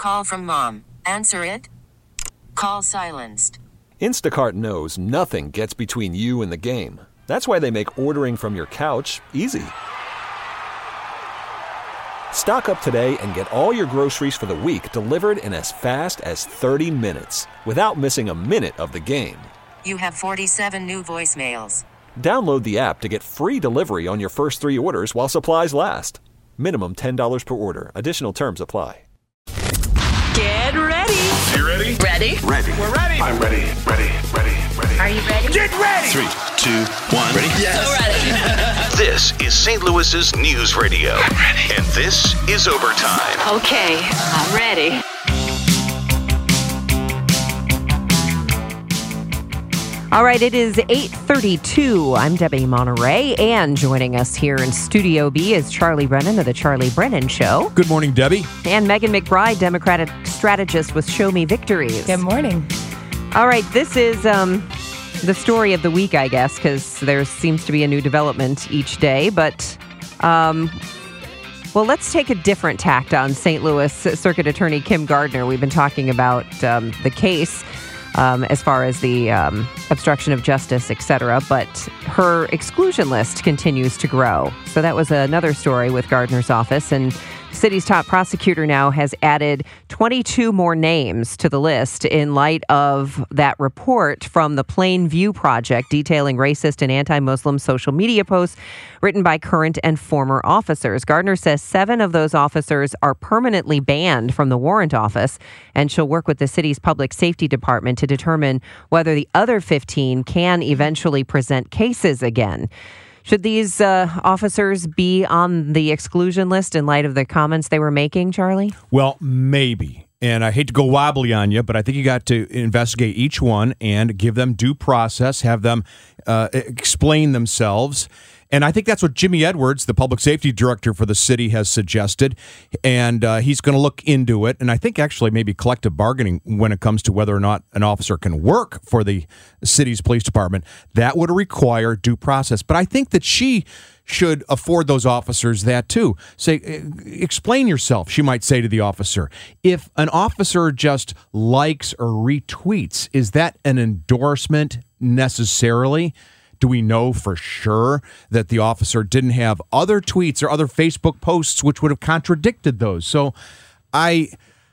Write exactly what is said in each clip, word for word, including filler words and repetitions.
call from mom. Answer it. Call silenced. Instacart knows nothing gets between you and the game. That's why they make ordering from your couch easy. Stock up today and get all your groceries for the week delivered in as fast as thirty minutes without missing a minute of the game. You have forty-seven new voicemails. Download the app to get free delivery on your first three orders while supplies last. Minimum ten dollars per order. Additional terms apply. Get ready. You ready? Ready? Ready. We're ready. I'm ready. Ready. Ready. Ready. Are you ready? Get ready. Three, two, one. Ready? Yes. So ready. This is Saint Louis's News Radio. Ready. And this is Overtime. Okay, I'm ready. All right, it is eight thirty-two. I'm Debbie Monterey, and joining us here in Studio B is Charlie Brennan of The Charlie Brennan Show. Good morning, Debbie. And Megan McBride, Democratic strategist with Show Me Victories. Good morning. All right, this is um, the story of the week, I guess, because there seems to be a new development each day. But, um, well, let's take a different tact on Saint Louis Circuit Attorney Kim Gardner. We've been talking about um, the case. Um, as far as the um, obstruction of justice, et cetera. But her exclusion list continues to grow. So that was another story with Gardner's office. And the city's top prosecutor now has added twenty-two more names to the list in light of that report from the Plain View Project detailing racist and anti-Muslim social media posts written by current and former officers. Gardner says seven of those officers are permanently banned from the warrant office, and she'll work with the city's public safety department to determine whether the other fifteen can eventually present cases again. Should these uh, officers be on the exclusion list in light of the comments they were making, Charlie? Well, maybe. And I hate to go wobbly on you, but I think you got to investigate each one and give them due process, have them uh, explain themselves. And I think that's what Jimmy Edwards, the public safety director for the city, has suggested. And uh, he's going to look into it. And I think actually maybe collective bargaining when it comes to whether or not an officer can work for the city's police department, that would require due process. But I think that she should afford those officers that too. Say, explain yourself, she might say to the officer. If an officer just likes or retweets, is that an endorsement necessarily? Do we know for sure that the officer didn't have other tweets or other Facebook posts which would have contradicted those? So I,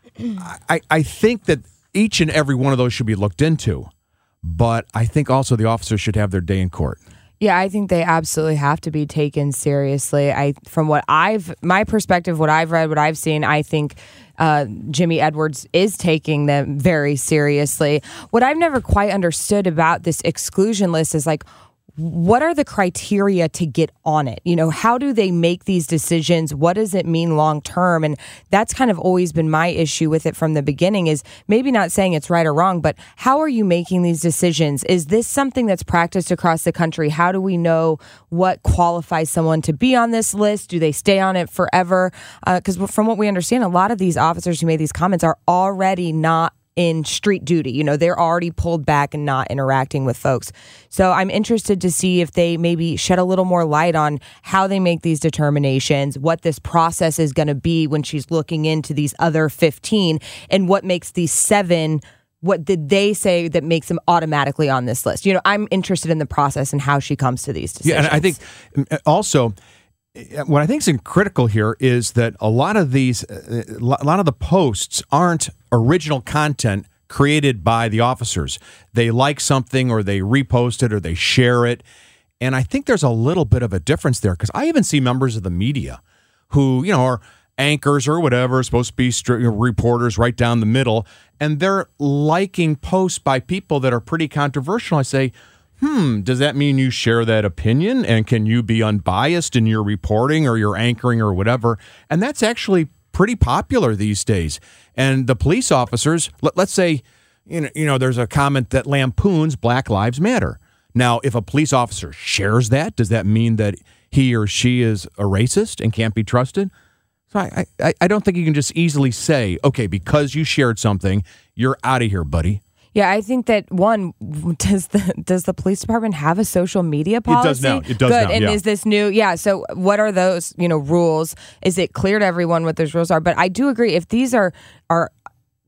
I, I think that each and every one of those should be looked into. But I think also the officers should have their day in court. Yeah, I think they absolutely have to be taken seriously. I, from what I've, my perspective, what I've read, what I've seen, I think uh, Jimmy Edwards is taking them very seriously. What I've never quite understood about this exclusion list is like, what are the criteria to get on it? You know, how do they make these decisions? What does it mean long term? And that's kind of always been my issue with it from the beginning, is maybe not saying it's right or wrong, but how are you making these decisions? Is this something that's practiced across the country? How do we know what qualifies someone to be on this list? Do they stay on it forever? Because uh, from what we understand, a lot of these officers who made these comments are already not in street duty. You know, they're already pulled back and not interacting with folks. So I'm interested to see if they maybe shed a little more light on how they make these determinations, what this process is going to be when she's looking into these other fifteen, and what makes these seven, what did they say that makes them automatically on this list? You know, I'm interested in the process and how she comes to these decisions. Yeah, and I think also what I think is critical here is that a lot of these, a lot of the posts aren't original content created by the officers. They like something or they repost it or they share it. And I think there's a little bit of a difference there, because I even see members of the media who, you know, are anchors or whatever, supposed to be st- reporters right down the middle, and they're liking posts by people that are pretty controversial. I say, Hmm, does that mean you share that opinion? And can you be unbiased in your reporting or your anchoring or whatever? And that's actually pretty popular these days. And the police officers, let, let's say, you know, you know, there's a comment that lampoons Black Lives Matter. Now, if a police officer shares that, does that mean that he or she is a racist and can't be trusted? So I, I, I don't think you can just easily say, okay, because you shared something, you're out of here, buddy. Yeah, I think that, one, does the does the police department have a social media policy? It does now. It does Good. now, And yeah. is this new? Yeah, so what are those, you know, rules? Is it clear to everyone what those rules are? But I do agree, if these are, are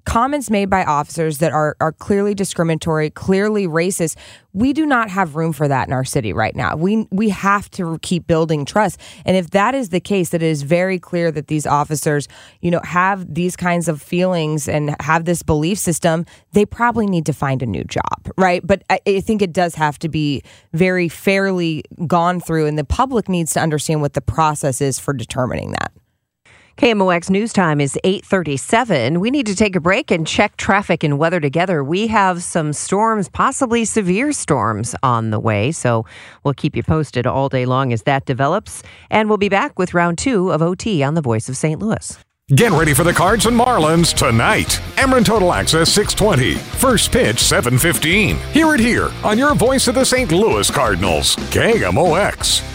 comments made by officers that are are clearly discriminatory, clearly racist. We do not have room for that in our city right now. We we have to keep building trust. And if that is the case, that it is very clear that these officers, you know, have these kinds of feelings and have this belief system, they probably need to find a new job, right? But I, I think it does have to be very fairly gone through, and the public needs to understand what the process is for determining that. K M O X News Time is eight thirty-seven. We need to take a break and check traffic and weather together. We have some storms, possibly severe storms on the way, so we'll keep you posted all day long as that develops. And we'll be back with round two of O T on the Voice of Saint Louis. Get ready for the Cards and Marlins tonight. Emeren Total Access six twenty. First pitch seven fifteen. Hear it here on your Voice of the Saint Louis Cardinals. K M O X.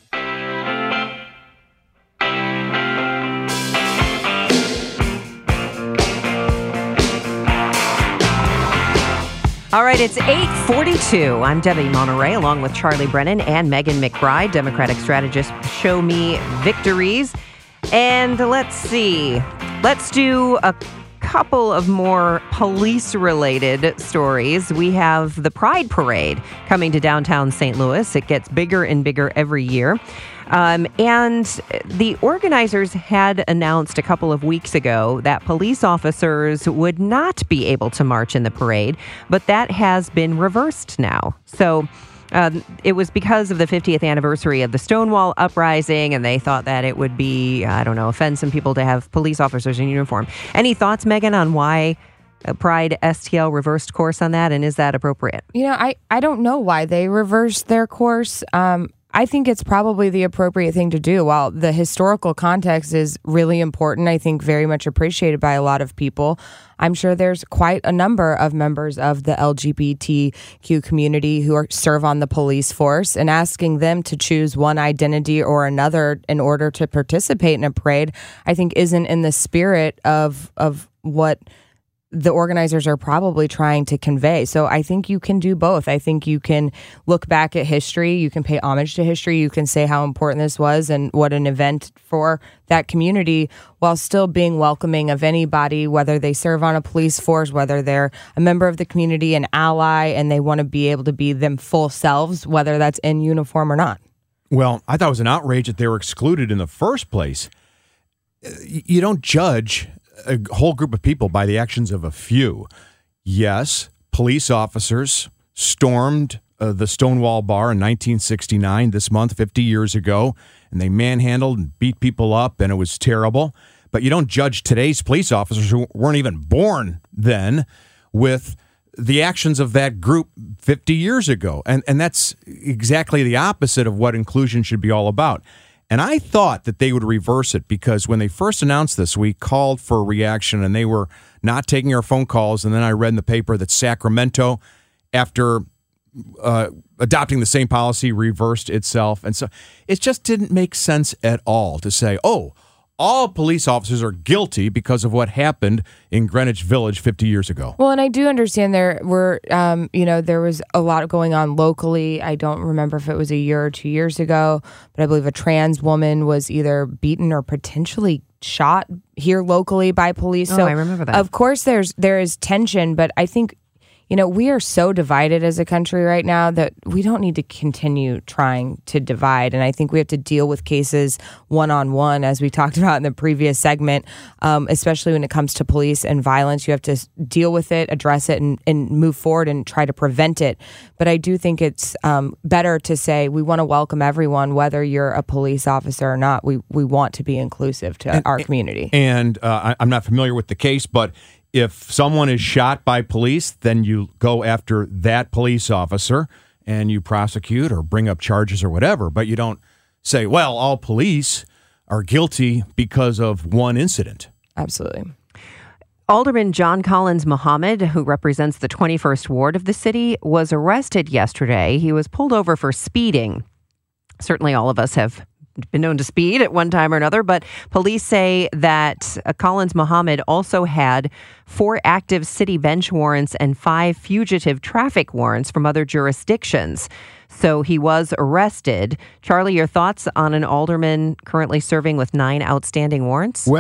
All right, it's eight forty-two. I'm Debbie Monterey, along with Charlie Brennan and Megan McBride, Democratic strategist. Show me victories. And let's see. Let's do a couple of more police-related stories. We have the Pride Parade coming to downtown Saint Louis. It gets bigger and bigger every year. Um, and the organizers had announced a couple of weeks ago that police officers would not be able to march in the parade, but that has been reversed now. So um, it was because of the fiftieth anniversary of the Stonewall Uprising, and they thought that it would be, I don't know, offend some people to have police officers in uniform. Any thoughts, Megan, on why Pride S T L reversed course on that, and is that appropriate? You know, I, I don't know why they reversed their course. Um, I think it's probably the appropriate thing to do. While the historical context is really important, I think very much appreciated by a lot of people, I'm sure there's quite a number of members of the L G B T Q community who are, serve on the police force, and asking them to choose one identity or another in order to participate in a parade, I think isn't in the spirit of of what the organizers are probably trying to convey. So I think you can do both. I think you can look back at history, you can pay homage to history, you can say how important this was and what an event for that community, while still being welcoming of anybody, whether they serve on a police force, whether they're a member of the community, an ally, and they want to be able to be them full selves, whether that's in uniform or not. Well, I thought it was an outrage that they were excluded in the first place. You don't judge a whole group of people by the actions of a few. Yes, police officers stormed uh, the Stonewall Bar in nineteen sixty-nine, this month, fifty years ago, and they manhandled and beat people up, and it was terrible. But you don't judge today's police officers who weren't even born then with the actions of that group fifty years ago. And, and that's exactly the opposite of what inclusion should be all about. And I thought that they would reverse it, because when they first announced this, we called for a reaction and they were not taking our phone calls. And then I read in the paper that Sacramento, after uh, adopting the same policy, reversed itself. And so it just didn't make sense at all to say, oh, all police officers are guilty because of what happened in Greenwich Village fifty years ago. Well, and I do understand there were, um, you know, there was a lot going on locally. I don't remember if it was a year or two years ago, but I believe a trans woman was either beaten or potentially shot here locally by police. Oh, so I remember that. Of course, there's there is tension, but I think, you know, we are so divided as a country right now that we don't need to continue trying to divide. And I think we have to deal with cases one-on-one, as we talked about in the previous segment, um, especially when it comes to police and violence. You have to deal with it, address it, and, and move forward and try to prevent it. But I do think it's um, better to say we want to welcome everyone, whether you're a police officer or not. We, we want to be inclusive to and, our community. And uh, I, I'm not familiar with the case, but if someone is shot by police, then you go after that police officer and you prosecute or bring up charges or whatever. But you don't say, well, all police are guilty because of one incident. Absolutely. Alderman John Collins Muhammad, who represents the twenty-first ward of the city, was arrested yesterday. He was pulled over for speeding. Certainly all of us have been known to speed at one time or another, but police say that uh, Collins Muhammad also had four active city bench warrants and five fugitive traffic warrants from other jurisdictions. So he was arrested. Charlie, your thoughts on an alderman currently serving with nine outstanding warrants? Well,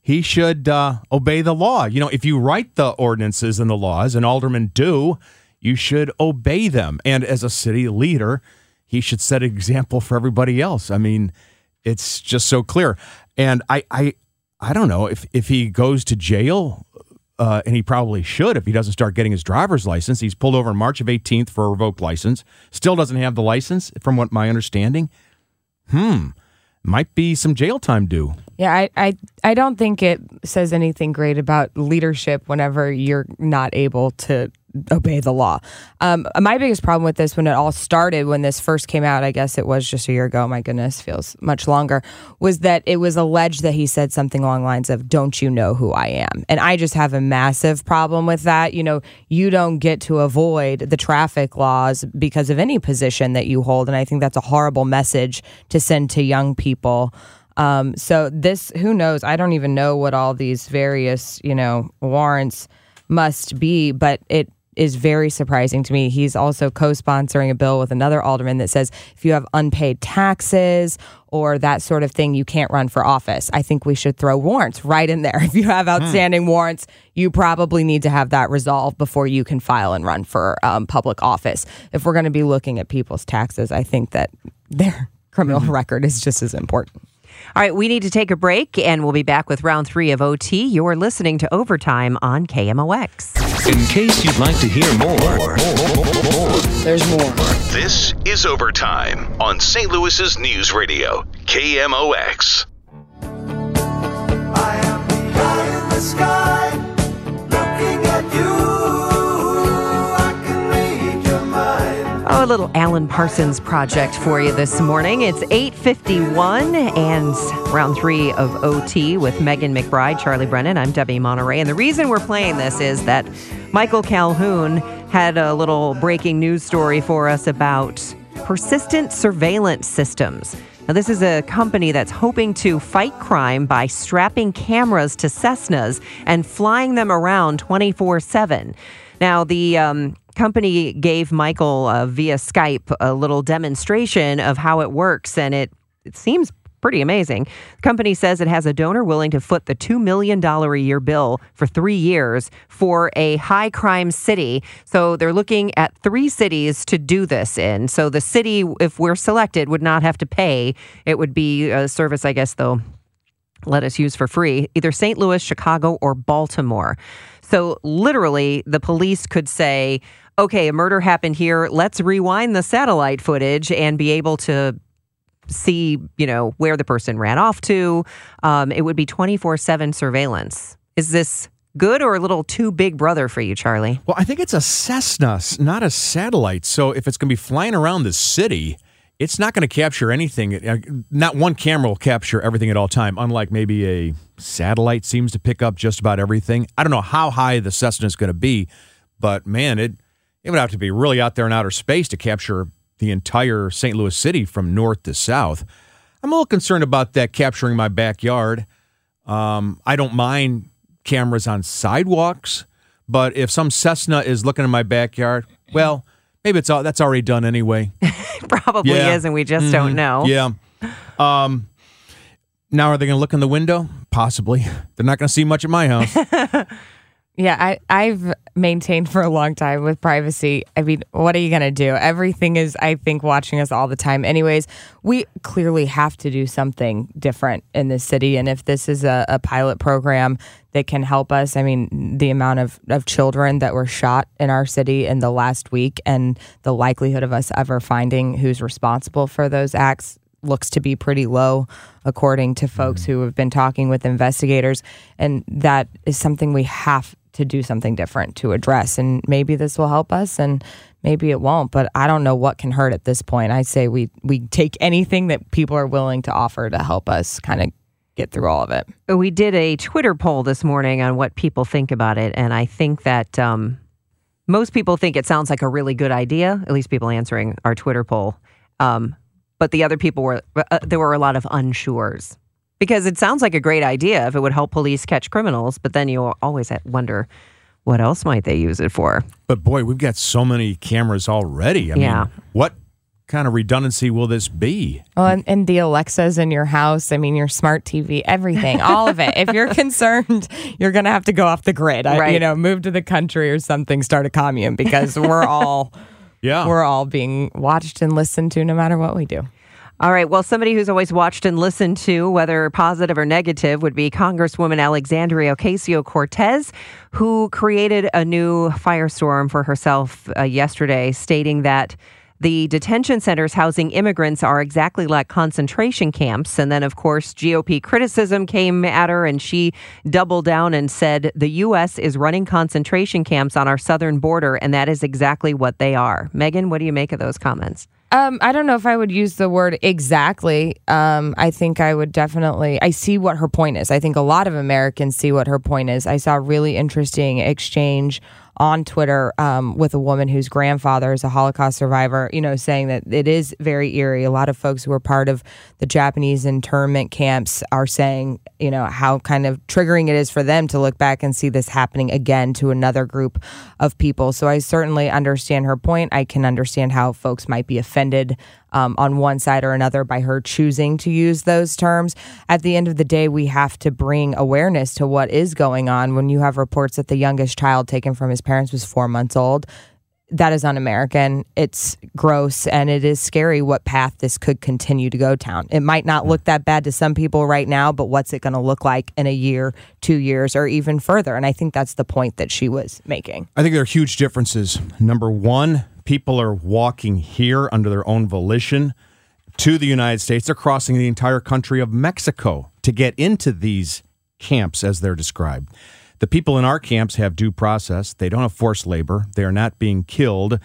he should uh, obey the law. You know, if you write the ordinances and the laws, and aldermen do, you should obey them. And as a city leader, he should set an example for everybody else. I mean, it's just so clear. And I, I, I don't know if if he goes to jail, uh, and he probably should if he doesn't start getting his driver's license. He's pulled over on March of eighteenth for a revoked license. Still doesn't have the license, from what my understanding. Hmm. Might be some jail time due. Yeah, I, I, I don't think it says anything great about leadership whenever you're not able to obey the law. Um, my biggest problem with this, when it all started, when this first came out, I guess it was just a year ago, my goodness, feels much longer, was that it was alleged that he said something along the lines of, don't you know who I am? And I just have a massive problem with that. You know, you don't get to avoid the traffic laws because of any position that you hold. And I think that's a horrible message to send to young people. Um, so this, who knows? I don't even know what all these various, you know, warrants must be, but it is very surprising to me. He's also co-sponsoring a bill with another alderman that says if you have unpaid taxes or that sort of thing, you can't run for office. I think we should throw warrants right in there. If you have outstanding mm. warrants, you probably need to have that resolved before you can file and run for um, public office. If we're going to be looking at people's taxes, I think that their criminal mm-hmm. record is just as important. All right, we need to take a break, and we'll be back with round three of O T. You're listening to Overtime on K M O X. In case you'd like to hear more, more, more, more, more. There's more. This is Overtime on Saint Louis's News Radio, K M O X. I am the eye in the sky, looking at you. I can read your mind. Oh, a little Alan Parsons project for you this morning. It's eight fifty-one and round three of O T with Megan McBride, Charlie Brennan. I'm Debbie Monterey. And the reason we're playing this is that Michael Calhoun had a little breaking news story for us about persistent surveillance systems. Now, this is a company that's hoping to fight crime by strapping cameras to Cessnas and flying them around twenty-four seven. Now, the um, company gave Michael uh, via Skype a little demonstration of how it works, and it, it seems pretty amazing. The company says it has a donor willing to foot the two million dollars a year bill for three years for a high crime city. So they're looking at three cities to do this in. So the city, if we're selected, would not have to pay. It would be a service, I guess, they'll let us use for free, either Saint Louis, Chicago, or Baltimore. So literally, the police could say, okay, a murder happened here. Let's rewind the satellite footage and be able to see, you know, where the person ran off to. Um, it would be twenty-four seven surveillance. Is this good or a little too big brother for you, Charlie? Well, I think it's a Cessna, not a satellite. So if it's going to be flying around the city, it's not going to capture anything. Not one camera will capture everything at all time, unlike maybe a satellite seems to pick up just about everything. I don't know how high the Cessna is going to be, but man, it, it would have to be really out there in outer space to capture the entire Saint Louis city from north to south. I'm a little concerned about that capturing my backyard. Um, I don't mind cameras on sidewalks, but if some Cessna is looking in my backyard, well, maybe it's all, that's already done anyway. Probably yeah. is, and we just mm-hmm. don't know. Yeah. Um, now, are they going to look in the window? Possibly. They're not going to see much at my house. Yeah, I, I've maintained for a long time with privacy. I mean, what are you going to do? Everything is, I think, watching us all the time. Anyways, we clearly have to do something different in this city. And if this is a, a pilot program that can help us, I mean, the amount of, of children that were shot in our city in the last week and the likelihood of us ever finding who's responsible for those acts looks to be pretty low, according to folks mm-hmm. who have been talking with investigators. And that is something we have to do something different to address. And maybe this will help us and maybe it won't, but I don't know what can hurt at this point. I say we we take anything that people are willing to offer to help us kind of get through all of it. We did a Twitter poll this morning on what people think about it, and I think that um, most people think it sounds like a really good idea, at least people answering our Twitter poll. Um, but the other people were, uh, there were a lot of unsures. Because it sounds like a great idea if it would help police catch criminals, but then you always wonder, what else might they use it for? But boy, we've got so many cameras already. I yeah. mean, what kind of redundancy will this be? Well, and, and the Alexas in your house, I mean, your smart T V, everything, all of it. If you're concerned, you're going to have to go off the grid. I, Right. you know, move to the country or something, start a commune, because we're all Yeah. we're all being watched and listened to no matter what we do. All right. Well, somebody who's always watched and listened to, whether positive or negative, would be Congresswoman Alexandria Ocasio-Cortez, who created a new firestorm for herself uh, yesterday, stating that the detention centers housing immigrants are exactly like concentration camps. And then, of course, G O P criticism came at her, and she doubled down and said the U S is running concentration camps on our southern border, and that is exactly what they are. Megan, what do you make of those comments? Um, I don't know if I would use the word exactly. Um, I think I would definitely, I see what her point is. I think a lot of Americans see what her point is. I saw a really interesting exchange on Twitter um, with a woman whose grandfather is a Holocaust survivor, you know, saying that it is very eerie. A lot of folks who were part of the Japanese internment camps are saying, you know, how kind of triggering it is for them to look back and see this happening again to another group of people. So I certainly understand her point. I can understand how folks might be offended Um, on one side or another by her choosing to use those terms. At the end of the day, we have to bring awareness to what is going on. When you have reports that the youngest child taken from his parents was four months old, that is un-American. It's gross, and it is scary what path this could continue to go down. It might not look that bad to some people right now, but what's it going to look like in a year, two years, or even further? And I think that's the point that she was making. I think there are huge differences. Number one, people are walking here under their own volition to the United States. They're crossing the entire country of Mexico to get into these camps, as they're described. The people in our camps have due process. They don't have forced labor. They are not being killed.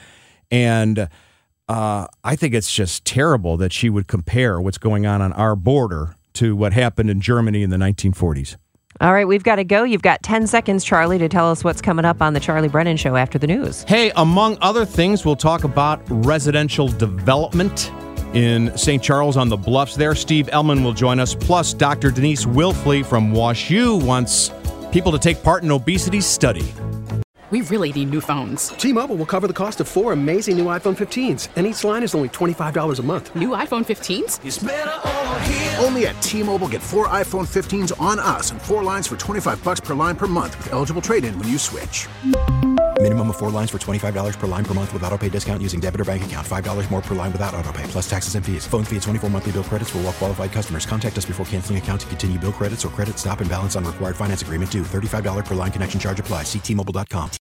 And uh, I think it's just terrible that she would compare what's going on on our border to what happened in Germany in the nineteen forties. All right, we've got to go. You've got ten seconds, Charlie, to tell us what's coming up on the Charlie Brennan Show after the news. Hey, among other things, we'll talk about residential development in Saint Charles on the Bluffs there. Steve Ellman will join us. Plus, Doctor Denise Wilfley from WashU wants people to take part in obesity study. We really need new phones. T-Mobile will cover the cost of four amazing new iPhone fifteens, and each line is only twenty-five dollars a month. New iPhone fifteens? It's better over here. Only at T-Mobile, get four iPhone fifteens on us and four lines for twenty-five bucks per line per month with eligible trade-in when you switch. Minimum of four lines for twenty-five dollars per line per month with autopay discount using debit or bank account. five dollars more per line without autopay, plus taxes and fees. Phone fee at twenty-four monthly bill credits for well-qualified customers. Contact us before canceling account to continue bill credits or credit stop and balance on required finance agreement due. thirty-five dollars per line connection charge applies. See T Mobile dot com.